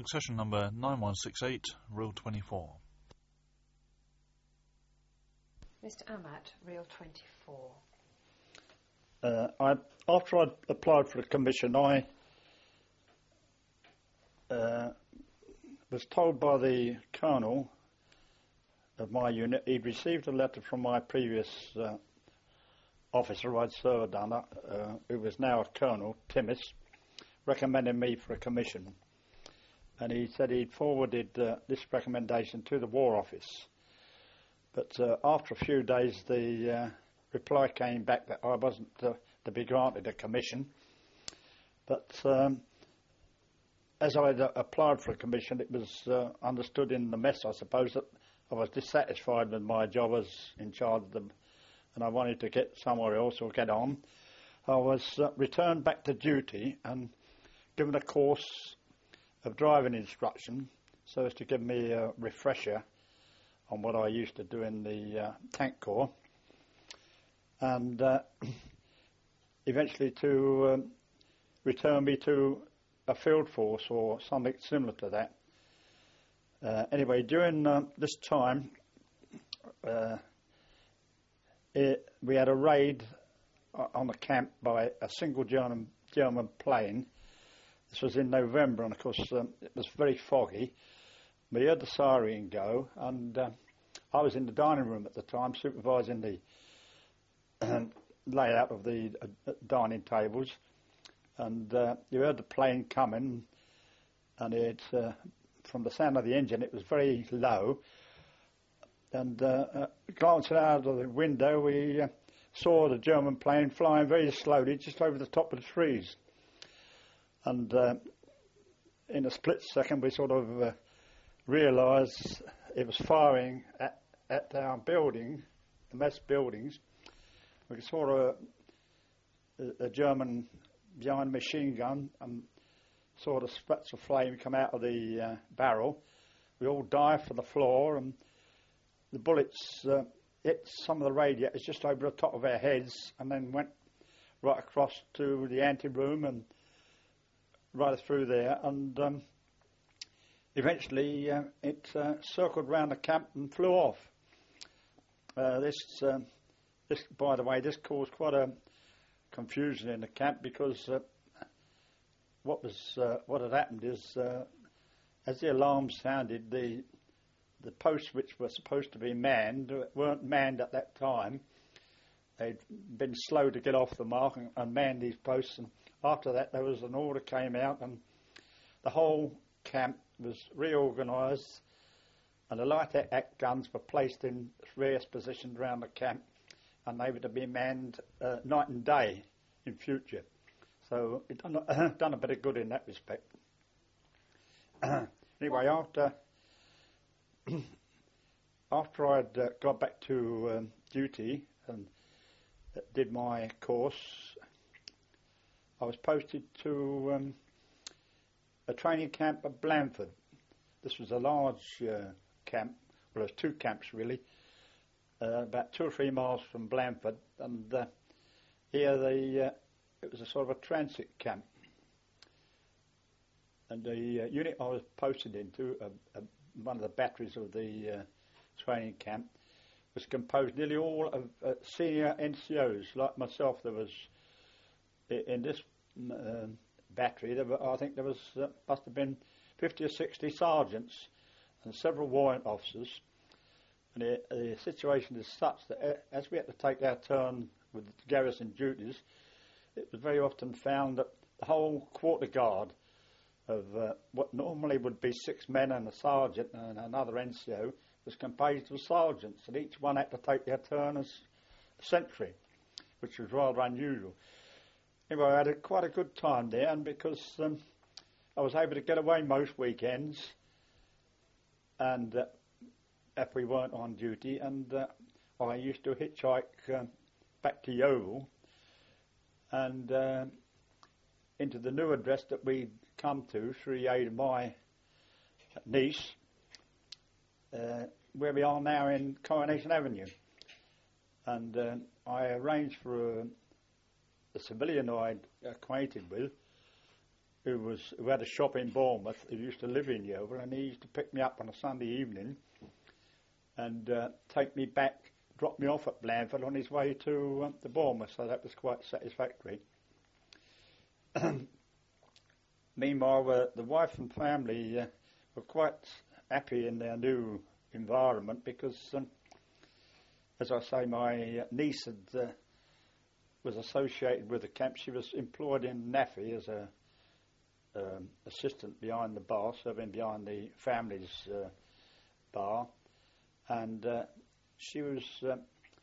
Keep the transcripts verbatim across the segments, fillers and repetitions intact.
Accession number nine one six eight, Reel twenty-four. Mister Amat, Reel twenty-four. Uh, I, after I'd applied for a commission, I uh, was told by the colonel of my unit he'd received a letter from my previous uh, officer I'd served under, uh, who was now a colonel, Timmis, recommending me for a commission. And he said he'd forwarded uh, this recommendation to the War Office. But uh, after a few days, the uh, reply came back that I wasn't uh, to be granted a commission. But um, as I had uh, applied for a commission, it was uh, understood in the mess, I suppose, that I was dissatisfied with my job as in charge of them, and I wanted to get somewhere else or get on. I was uh, returned back to duty and given a course of driving instruction so as to give me a refresher on what I used to do in the uh, tank corps, and uh, eventually to um, return me to a field force or something similar to that. Uh, anyway, during uh, this time, uh, it, we had a raid on the camp by a single German, German plane. This was in November, and of course um, it was very foggy. We heard the siren go, and uh, I was in the dining room at the time, supervising the uh, layout of the uh, dining tables, and uh, you heard the plane coming, and it, uh, from the sound of the engine, it was very low. And uh, uh, glancing out of the window, we uh, saw the German plane flying very slowly just over the top of the trees. And uh, in a split second, we sort of uh, realised it was firing at, at our building, the mess buildings. We saw a, a German behind a machine gun and saw the spats of flame come out of the uh, barrel. We all dived for the floor, and the bullets uh, hit some of the radiators just over the top of our heads and then went right across to the ante-room and right through there, and um, eventually uh, it uh, circled round the camp and flew off. Uh, this, uh, this, by the way, this caused quite a confusion in the camp, because uh, what was uh, what had happened is, uh, as the alarm sounded, the the posts which were supposed to be manned weren't manned at that time. They'd been slow to get off the mark and, and man these posts, and after that there was an order came out, and the whole camp was reorganised, and the light act guns were placed in various positions around the camp, and they were to be manned uh, night and day in future. So it done, uh, done a bit of good in that respect. Anyway, after after I'd uh, got back to um, duty and uh, did my course, I was posted to um, a training camp at Blandford. This was a large uh, camp. Well, there was two camps really, uh, about two or three miles from Blandford, and uh, here the uh, it was a sort of a transit camp. And the uh, unit I was posted into, uh, uh, one of the batteries of the uh, training camp, was composed nearly all of uh, senior N C Os like myself. There was in this uh, battery, there were, I think there was uh, must have been fifty or sixty sergeants and several warrant officers. And the, the situation is such that uh, as we had to take our turn with the garrison duties, it was very often found that the whole quarter guard of uh, what normally would be six men and a sergeant and another N C O was composed of sergeants, and each one had to take their turn as a sentry, which was rather unusual. Anyway, I had a, quite a good time there, and because um, I was able to get away most weekends, and uh, if we weren't on duty, and uh, I used to hitchhike uh, back to Yeovil and uh, into the new address that we'd come to through the aid of my niece, uh, where we are now in Coronation Avenue. And uh, I arranged for a, a civilian I'd acquainted with who was who had a shop in Bournemouth, who used to live in Yeovil, and he used to pick me up on a Sunday evening and uh, take me back, drop me off at Blandford on his way to, uh, to Bournemouth, so that was quite satisfactory. Meanwhile, uh, the wife and family uh, were quite happy in their new environment because, um, as I say, my niece had, uh, was associated with the camp. She was employed in NAFI as a um, assistant behind the bar, serving behind the family's uh, bar, and uh, she was uh,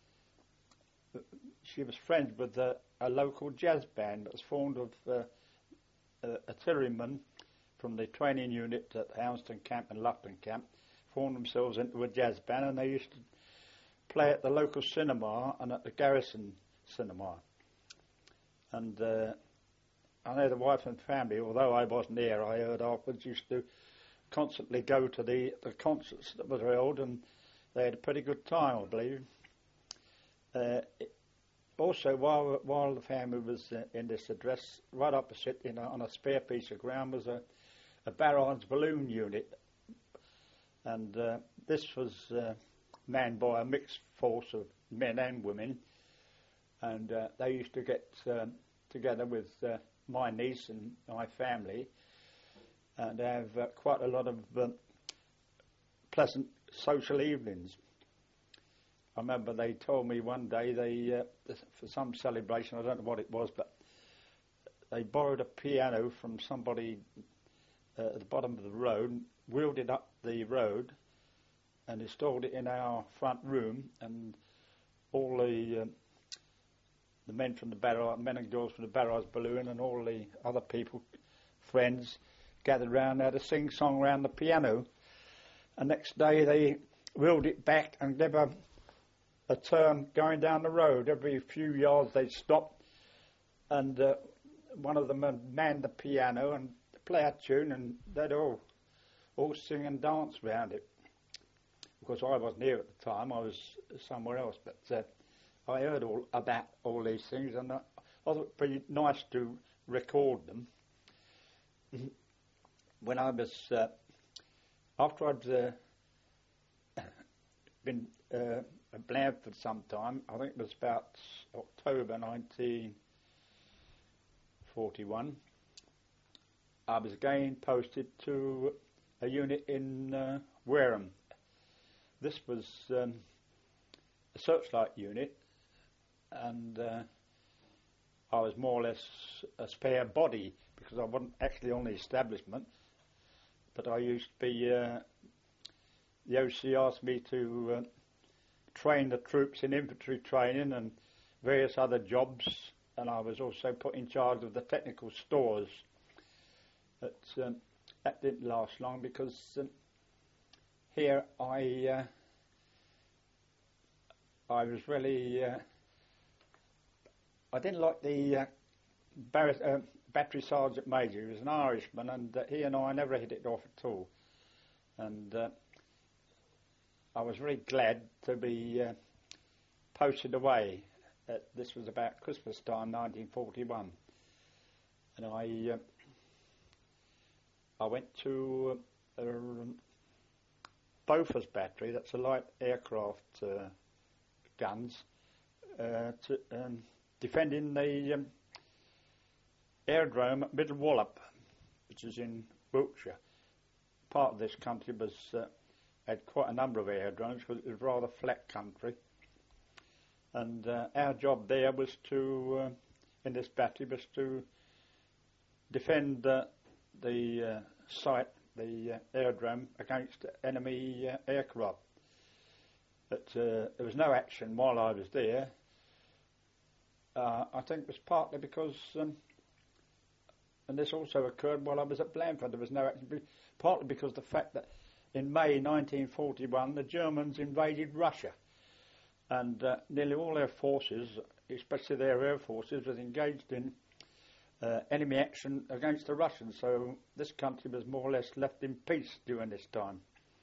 she was friends with uh, a local jazz band that was formed of uh, uh, artillerymen from the training unit at Houndston Camp and Loughton Camp, formed themselves into a jazz band, and they used to play at the local cinema and at the Garrison Cinema. And uh, I know the wife and family, although I wasn't there, I heard afterwards, used to constantly go to the, the concerts that were held, and they had a pretty good time, I believe. Uh, it, also, while while the family was uh, in this address, right opposite, you know, on a spare piece of ground, was a, a Barrard's balloon unit, and uh, this was uh, manned by a mixed force of men and women, and uh, they used to get um, together with uh, my niece and my family, and have uh, quite a lot of um, pleasant social evenings. I remember they told me one day they, uh, for some celebration, I don't know what it was, but they borrowed a piano from somebody uh, at the bottom of the road, wheeled it up the road, and installed it in our front room, and all the um, the men from the Barrard, men and girls from the Barrard's balloon, and all the other people, friends, gathered round there to sing song round the piano. And next day they wheeled it back and gave a, a turn going down the road. Every few yards they'd stop, and uh, one of them would man the piano and play a tune, and they'd all all sing and dance round it. Of course, I wasn't here at the time; I was somewhere else. But uh, I heard all about all these things, and I, I thought it'd be nice to record them. When I was uh, after I'd uh, been uh, at Blandford some time, I think it was about October nineteen forty-one, I was again posted to a unit in uh, Wareham. This was um, a searchlight unit, and uh, I was more or less a spare body because I wasn't actually on the establishment, but I used to be, uh, the O C asked me to uh, train the troops in infantry training and various other jobs, and I was also put in charge of the technical stores. But um, that didn't last long because um, here I uh, I was really uh, I didn't like the uh, bar- uh, battery sergeant major. He was an Irishman, and uh, he and I never hit it off at all. And uh, I was very glad to be uh, posted away. Uh, this was about Christmas time, nineteen forty-one, and I uh, I went to uh, um, Bofors battery. That's a light aircraft uh, guns uh, to, um, defending the um, aerodrome at Middle Wallop, which is in Wiltshire. Part of this country was uh, had quite a number of aerodromes because it was rather flat country. And uh, our job there was to, uh, in this battery, was to defend uh, the uh, site, the uh, aerodrome, against enemy uh, aircraft. But uh, there was no action while I was there. Uh, I think it was partly because, um, and this also occurred while I was at Blandford, there was no action, partly because of the fact that in May nineteen forty-one the Germans invaded Russia, and uh, nearly all their forces, especially their air forces, was engaged in uh, enemy action against the Russians, so this country was more or less left in peace during this time.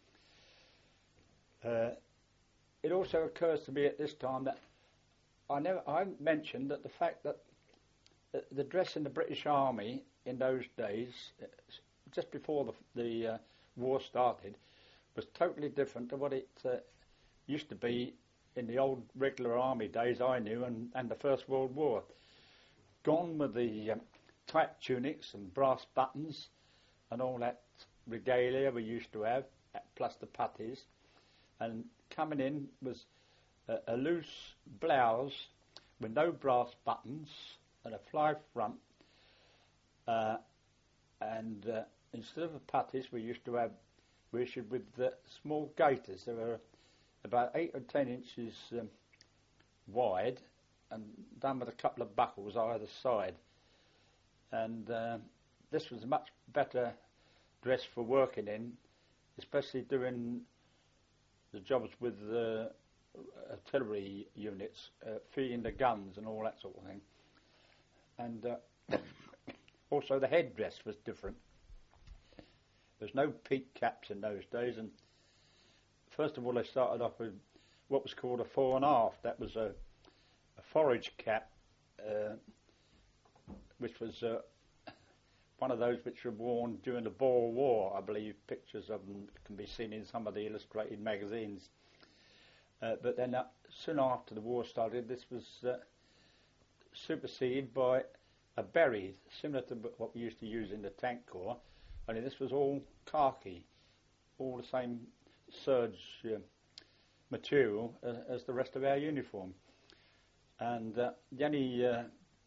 Uh, it also occurs to me at this time that I never I mentioned that the fact that the, the dress in the British Army in those days, uh, just before the, the uh, war started, was totally different to what it uh, used to be in the old regular army days I knew and, and the First World War. Gone with the um, tight tunics and brass buttons and all that regalia we used to have, plus the puttees, and coming in was a, a loose blouse with no brass buttons and a fly front, uh, and uh, instead of the puttees we used to have, we issued with uh, small gaiters. They were about eight or ten inches um, wide and done with a couple of buckles either side. And uh, this was a much better dress for working in, especially doing the jobs with the artillery units, uh, feeding the guns and all that sort of thing. And uh, also the headdress was different. There's no peak caps in those days, and first of all they started off with what was called a fore and aft. That was a, a forage cap, uh, which was uh, one of those which were worn during the Boer War. I believe pictures of them can be seen in some of the illustrated magazines. Uh, but then uh, soon after the war started, this was uh, superseded by a berry, similar to what we used to use in the tank corps, only this was all khaki, all the same serge uh, material uh, as the rest of our uniform. And uh, the only uh,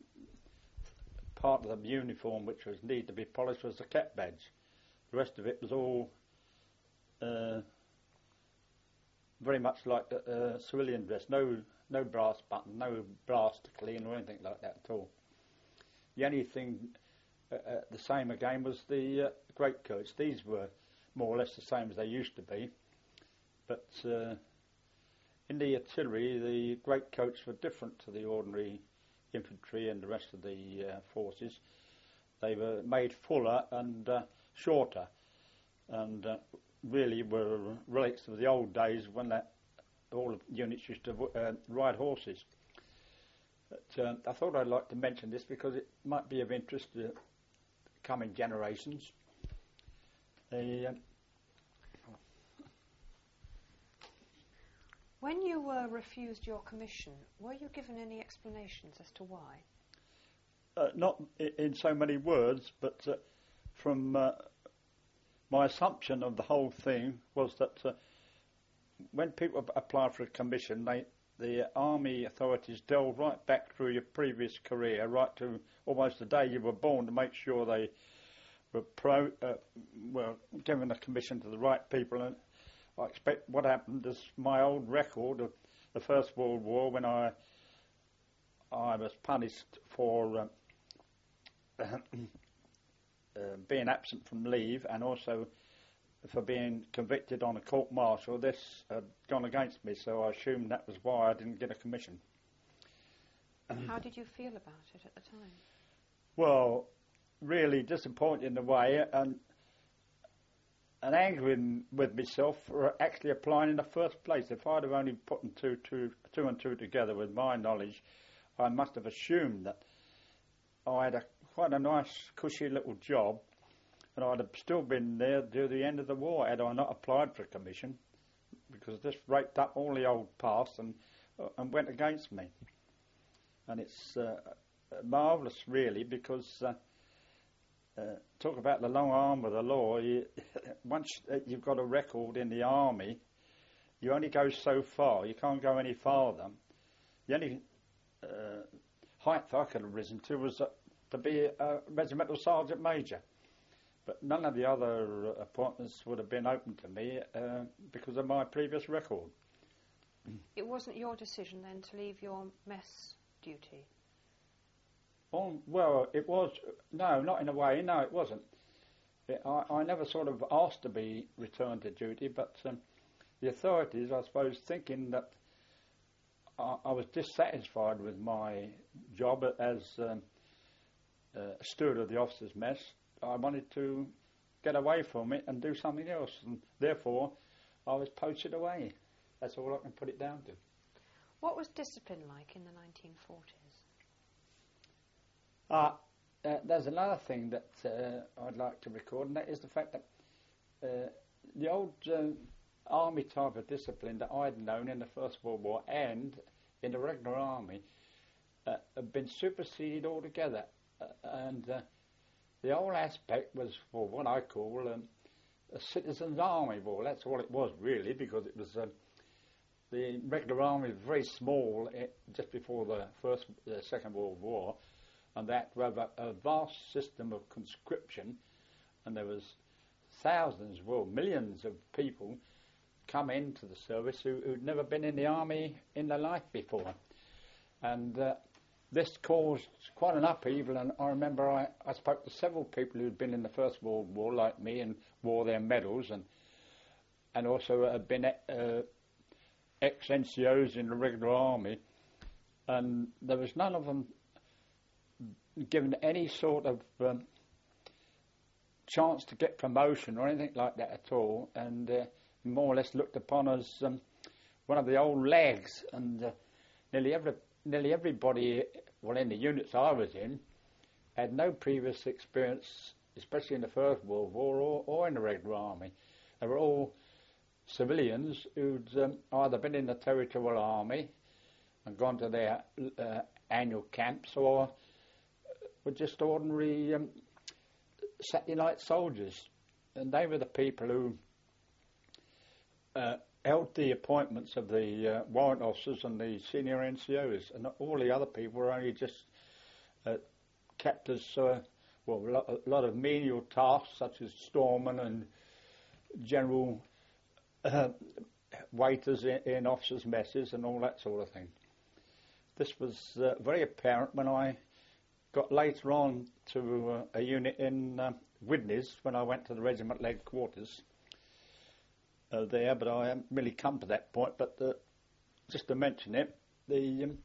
part of the uniform which was needed to be polished was the cap badge. The rest of it was all uh, very much like the uh, civilian dress, no no brass button, no brass to clean or anything like that at all. The only thing uh, uh, the same again was the uh, greatcoats. These were more or less the same as they used to be, but uh, in the artillery the greatcoats were different to the ordinary infantry and the rest of the uh, forces. They were made fuller and uh, shorter, and uh, really were relics of the old days when that, all the units used to uh, ride horses. But, uh, I thought I'd like to mention this because it might be of interest to coming generations. The, uh, When you were refused your commission, were you given any explanations as to why? uh, not I- in so many words, but uh, from uh, my assumption of the whole thing was that uh, when people apply for a commission, they, the army authorities delve right back through your previous career, right to almost the day you were born, to make sure they were pro, uh, were giving a commission to the right people. And I expect what happened is my old record of the First World War, when I I was punished for um, uh, being absent from leave and also for being convicted on a court-martial. This had gone against me, so I assumed that was why I didn't get a commission. How did you feel about it at the time? Well, really disappointed in a way, and and angry with, with myself for actually applying in the first place. If I'd have only put two, two, two and two together with my knowledge, I must have assumed that I had a, quite a nice, cushy little job, and I'd have still been there to the end of the war had I not applied for a commission, because this raked up all the old past and uh, and went against me. And it's uh, marvellous, really, because uh, uh, talk about the long arm of the law. You, once you've got a record in the army, you only go so far. You can't go any farther. The only uh, height I could have risen to was uh, to be a regimental sergeant major. But none of the other appointments would have been open to me uh, because of my previous record. It wasn't your decision then to leave your mess duty? Oh, well, it was, no, not in a way, no, it wasn't. It, I, I never sort of asked to be returned to duty, but um, the authorities, I suppose, thinking that I, I was dissatisfied with my job as um, uh, steward of the officers' mess, I wanted to get away from it and do something else, and therefore I was poached away. That's all I can put it down to. What was discipline like in the nineteen forties? Uh, uh, there's another thing that uh, I'd like to record, and that is the fact that uh, the old uh, army type of discipline that I'd known in the First World War and in the regular army uh, have been superseded altogether. Uh, and uh, the whole aspect was for what I call um, a citizen's army. Well, that's all it was really, because it was uh, the regular army was very small uh, just before the First, uh, Second World War, and that we have a, a vast system of conscription, and there was thousands, well, millions of people come into the service who, who'd never been in the army in their life before. And uh, this caused quite an upheaval, and I remember I, I spoke to several people who'd been in the First World War like me and wore their medals, and and also had been uh, ex-N C Os in the regular army, and there was none of them given any sort of um, chance to get promotion or anything like that at all, and uh, more or less looked upon as um, one of the old lags, and uh, nearly every nearly everybody, well, in the units I was in, had no previous experience, especially in the First World War or, or in the regular army. They were all civilians who'd um, either been in the territorial army and gone to their uh, annual camps, or were just ordinary um, Saturday night soldiers. And they were the people who uh, held the appointments of the uh, warrant officers and the senior N C Os, and all the other people were only just uh, kept as, uh, well, a lot of menial tasks such as storemen and general uh, waiters in, in officers' messes and all that sort of thing. This was uh, very apparent when I got later on to uh, a unit in uh, Widnes when I went to the regimental headquarters uh, there, but I haven't really come to that point. But uh, just to mention it, the um,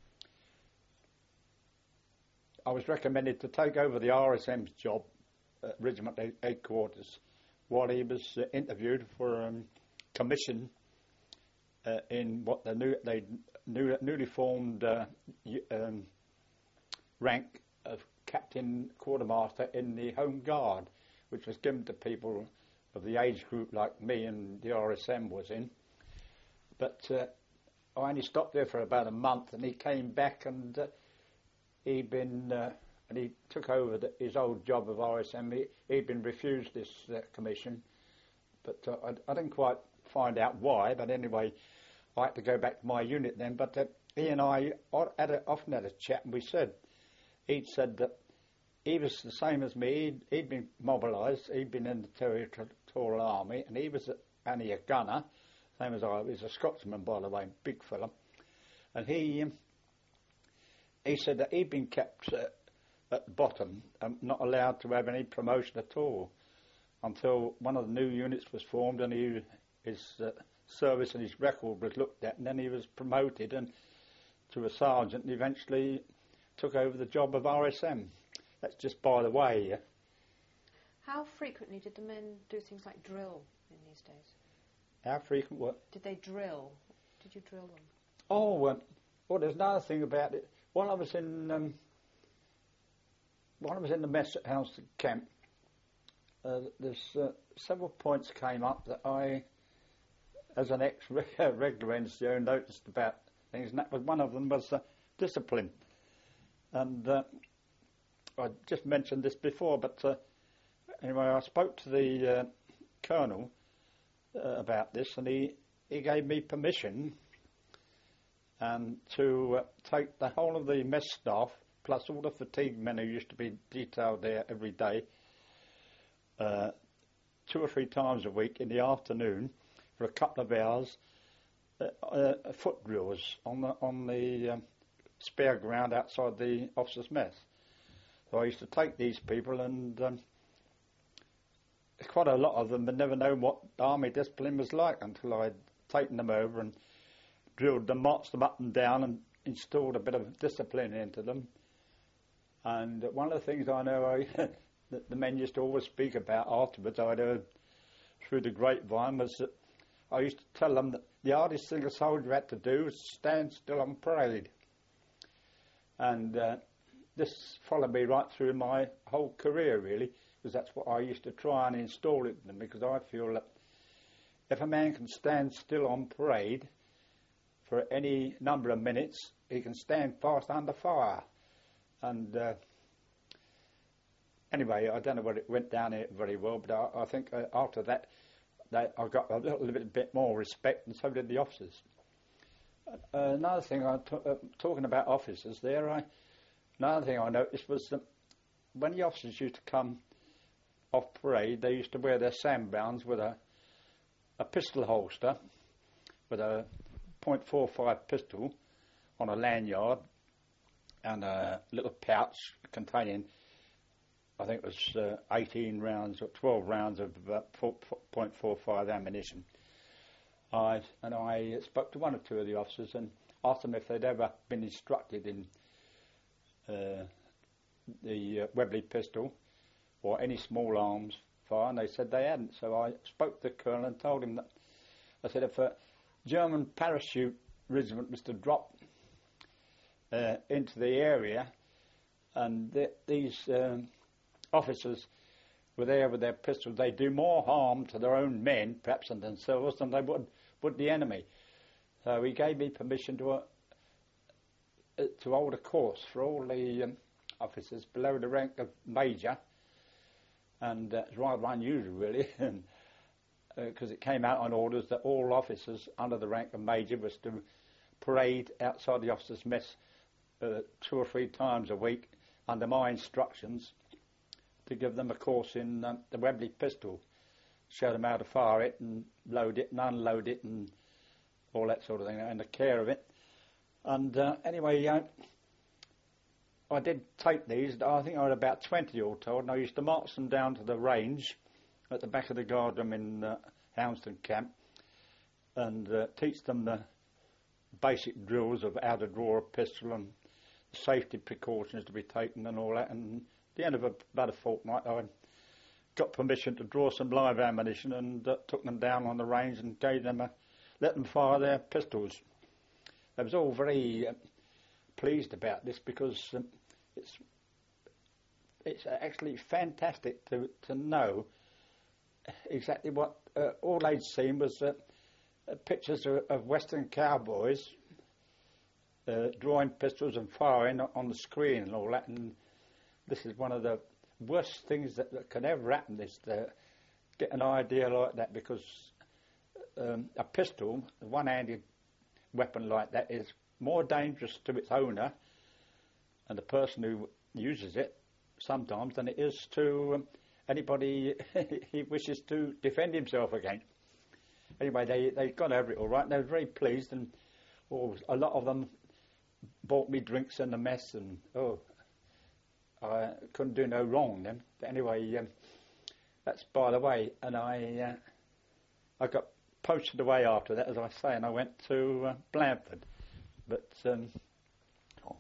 I was recommended to take over the R S M's job at regimental headquarters while he was uh, interviewed for um, commission uh, in what the new they new, newly formed uh, um, rank of captain quartermaster in the Home Guard, which was given to people of the age group like me and the R S M was in. But uh, I only stopped there for about a month, and he came back, and uh, he'd been uh, and he took over the, his old job of R S M. He, he'd been refused this uh, commission, but uh, I, I didn't quite find out why. But anyway, I had to go back to my unit then. But uh, he and I had a, often had a chat, and we said, he'd said that he was the same as me. He'd, he'd been mobilised. He'd been in the territorial army, and he was a, only a gunner, same as I. He was a Scotsman, by the way, big fella. And he um, he said that he'd been kept uh, at the bottom and not allowed to have any promotion at all until one of the new units was formed, and he, his uh, service and his record was looked at, and then he was promoted and to a sergeant, and eventually took over the job of R S M. That's just by the way. Yeah. How frequently did the men do things like drill in these days? How frequent what? Did they drill? Did you drill them? Oh, um, well, there's another thing about it. While I was in, um, while I was in the mess at Houston Camp, uh, there's uh, several points came up that I, as an ex-regular N C O, noticed about things, and that was one of them was uh, discipline. And uh, I just mentioned this before, but uh, anyway, I spoke to the uh, colonel uh, about this, and he, he gave me permission um, to uh, take the whole of the mess staff, plus all the fatigue men who used to be detailed there every day, uh, two or three times a week in the afternoon for a couple of hours, uh, uh, foot drills on the on the um, spare ground outside the officers' mess. So I used to take these people, and um, quite a lot of them had never known what army discipline was like until I'd taken them over and drilled them, marched them up and down, and installed a bit of discipline into them. And one of the things I know I, that the men used to always speak about afterwards, I'd heard through the grapevine, was that I used to tell them that the hardest thing a soldier had to do was stand still on parade. And uh, this followed me right through my whole career, really, because that's what I used to try and install in them, because I feel that if a man can stand still on parade for any number of minutes, he can stand fast under fire. And uh, anyway, I don't know whether it went down here very well, but I, I think uh, after that, that, I got a little bit, bit more respect, and so did the officers. Uh, another thing, I t- uh, talking about officers there, I, another thing I noticed was that when the officers used to come off parade, they used to wear their sandbounds with a, a pistol holster, with a point four five pistol on a lanyard, and a little pouch containing, I think it was uh, eighteen rounds or twelve rounds of uh, point four five ammunition. I, and I spoke to one or two of the officers and asked them if they'd ever been instructed in uh, the uh, Webley pistol or any small arms fire, and they said they hadn't. So I spoke to the colonel and told him that, I said, if a German parachute regiment was to drop uh, into the area and th- these um, officers were there with their pistols, they do more harm to their own men, perhaps, and themselves, than they would, would the enemy. So he gave me permission to uh, to hold a course for all the um, officers below the rank of major, and uh, it's rather unusual, really, because uh, it came out on orders that all officers under the rank of major was to parade outside the officers' mess uh, two or three times a week under my instructions, to give them a course in um, the Webley pistol, show them how to fire it and load it and unload it and all that sort of thing, and the care of it. And uh, anyway, uh, I did take these. I think I had about twenty all told, and I used to march them down to the range at the back of the guardroom in uh, Houndston Camp, and uh, teach them the basic drills of how to draw a pistol and safety precautions to be taken and all that. And at the end of a, about a fortnight, I got permission to draw some live ammunition, and uh, took them down on the range and gave them a, let them fire their pistols. They was all very uh, pleased about this, because um, it's it's actually fantastic to to know exactly what uh, all they'd seen was uh, uh, pictures of, of Western cowboys uh, drawing pistols and firing on the screen and all that. And this is one of the worst things that, that can ever happen, is to get an idea like that, because um, a pistol, a one-handed weapon like that, is more dangerous to its owner and the person who uses it sometimes than it is to um, anybody he wishes to defend himself against. Anyway, they they got over it all right, and they were very pleased, and oh, a lot of them bought me drinks in the mess, and oh, I couldn't do no wrong then. But anyway, um, that's by the way. And I uh, I got posted away after that, as I say, and I went to uh, Blandford. But um, oh,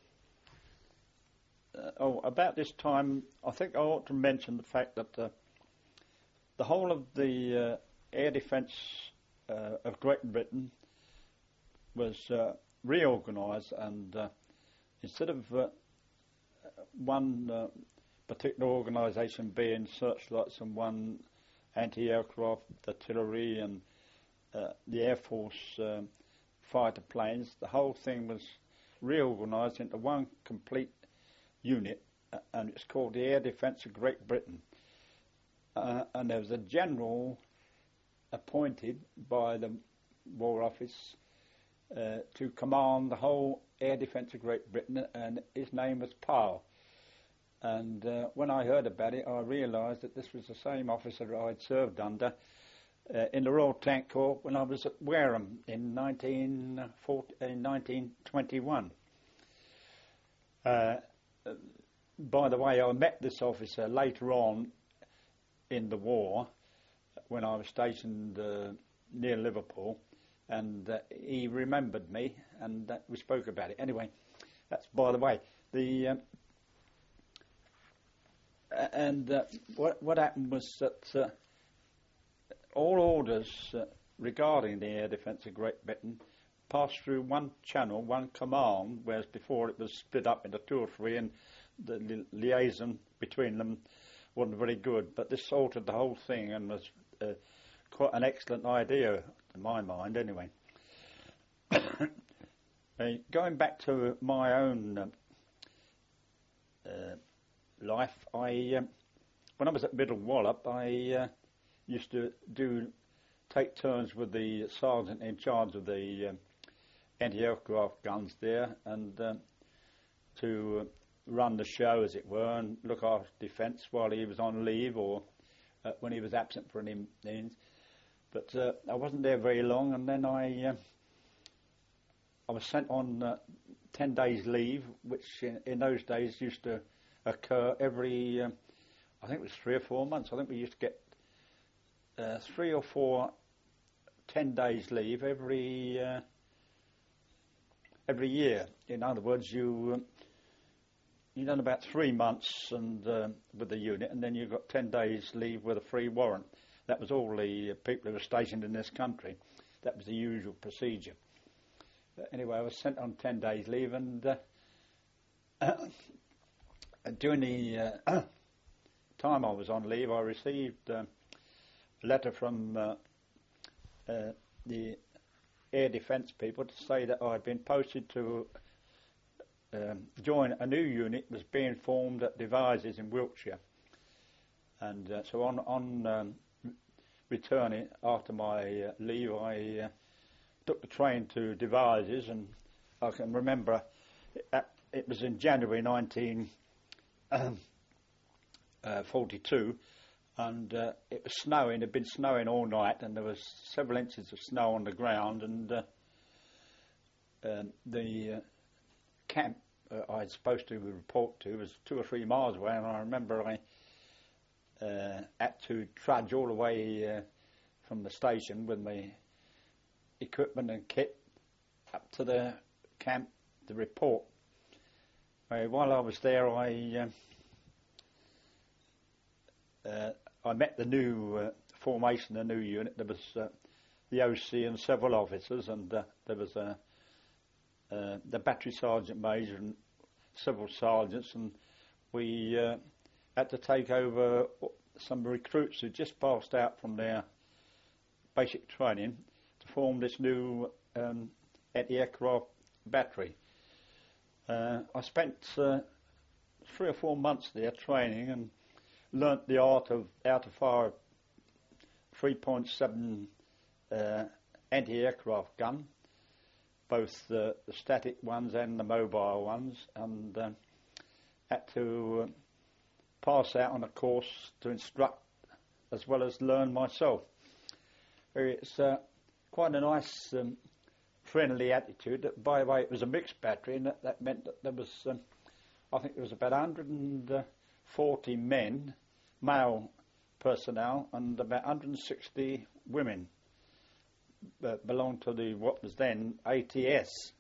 uh, oh, about this time, I think I ought to mention the fact that uh, the whole of the uh, air defence uh, of Great Britain was uh, reorganised, and uh, instead of uh, one uh, particular organisation being searchlights and one anti-aircraft artillery and uh, the Air Force um, fighter planes, the whole thing was reorganised into one complete unit, uh, and it's called the Air Defence of Great Britain. Uh, and there was a general appointed by the War Office uh, to command the whole Air Defence of Great Britain, and his name was Powell. And uh, when I heard about it, I realised that this was the same officer that I'd served under uh, in the Royal Tank Corps when I was at Wareham in nineteen twenty-one. Uh, by the way, I met this officer later on in the war when I was stationed uh, near Liverpool, and uh, he remembered me, and uh, we spoke about it. Anyway, that's by the way. The um, and uh, what what happened was that uh, all orders uh, regarding the air defence of Great Britain passed through one channel, one command, whereas before it was split up into two or three, and the li- liaison between them wasn't very good. But this altered the whole thing and was uh, quite an excellent idea, in my mind, anyway. uh, going back to my own uh, uh, life, I um, when I was at Middle Wallop, I uh, used to do take turns with the sergeant in charge of the um, anti-aircraft guns there, and um, to run the show, as it were, and look after defence while he was on leave or uh, when he was absent for any means. But uh, I wasn't there very long, and then I uh, I was sent on uh, ten days leave, which in, in those days used to occur every, um, I think it was three or four months. I think we used to get uh, three or four ten days leave every uh, every year. In other words, you um, you done about three months and uh, with the unit, and then you got ten days leave with a free warrant. That was all the people who were stationed in this country. That was the usual procedure. But anyway, I was sent on ten days leave, and uh, during the uh, time I was on leave, I received uh, a letter from uh, uh, the air defence people to say that I had been posted to um, join a new unit was being formed at Devizes in Wiltshire. And uh, so on, on um, returning after my uh, leave, I uh, took the train to Devizes, and I can remember it, it was in January nineteen forty-two, and uh, it was snowing. It had been snowing all night, and there was several inches of snow on the ground, and uh, um, the uh, camp uh, I was supposed to report to was two or three miles away, and I remember I Uh, had to trudge all the way uh, from the station with my equipment and kit up to the camp to report. Uh, while I was there, I uh, uh, I met the new uh, formation, the new unit. There was uh, the O C and several officers, and uh, there was uh, uh, the battery sergeant major and several sergeants, and we uh, had to take over some recruits who just passed out from their basic training to form this new um, anti-aircraft battery. Uh, I spent uh, three or four months there training and learnt the art of how to fire three point seven uh, anti-aircraft gun, both the, the static ones and the mobile ones, and uh, had to uh, pass out on a course to instruct as well as learn myself. It's uh, quite a nice, um, friendly attitude. By the way, it was a mixed battery, and that, that meant that there was, um, I think there was about one hundred forty men, male personnel, and about one hundred sixty women that belonged to the what was then A T S.